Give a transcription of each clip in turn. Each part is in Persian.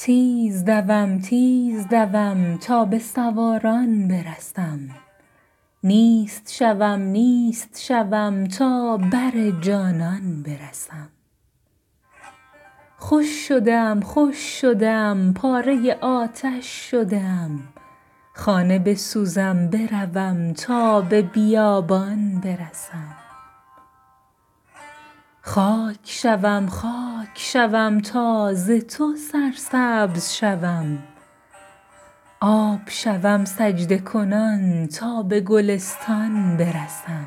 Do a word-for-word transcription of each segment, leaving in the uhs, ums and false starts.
تیز دوم تیز دوم تا به سواران برسم، نیست شوم نیست شوم تا بر جانان برسم. خوش شدم خوش شدم پاره آتش شدم، خانه بسوزم بروم تا به بیابان برسم. خاک شوم خاک شوم تا ز تو سرسبز شوم، آب شوم سجده کنان تا به گلستان برسم.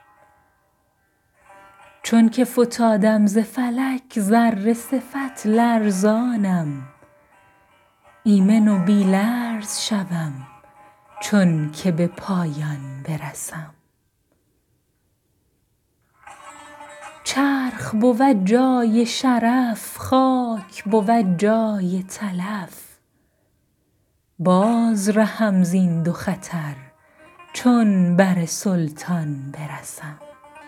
چون که فتادم ز فلک ذره صفت لرزانم، ایمن و بی لرز شوم چون که به پایان برسم. چرخ بود جای شرف خاک بود جای تلف، باز رهم زین دو خطر چون بر سلطان برسم.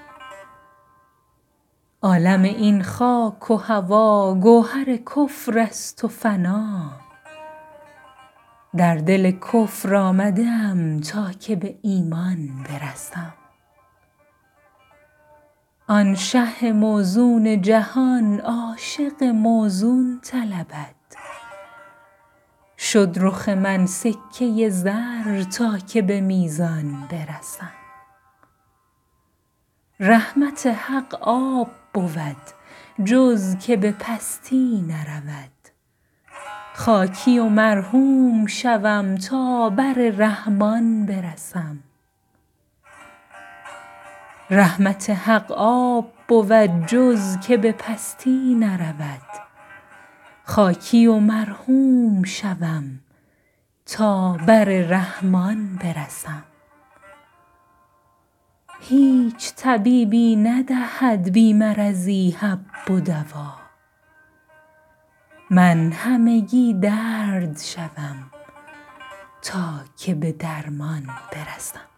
عالم این خاک و هوا گوهر کفر است و فنا، در دل کفر آمده ام تا که به ایمان برسم. آن شه موزون جهان عاشق موزون طلبد، شد رخ من سکه زر تا که به میزان برسم. رحمت حق آب بود جز که به پستی نرود، خاکی و مرحوم شوم تا بر رحمان برسم. رحمت حق آب بود جز که به پستی نرود، خاکی و مرحوم شوم تا بر رحمان برسم. هیچ طبیبی ندهد بی مرضی حب و دوا، من همگی درد شوم تا که به درمان برسم.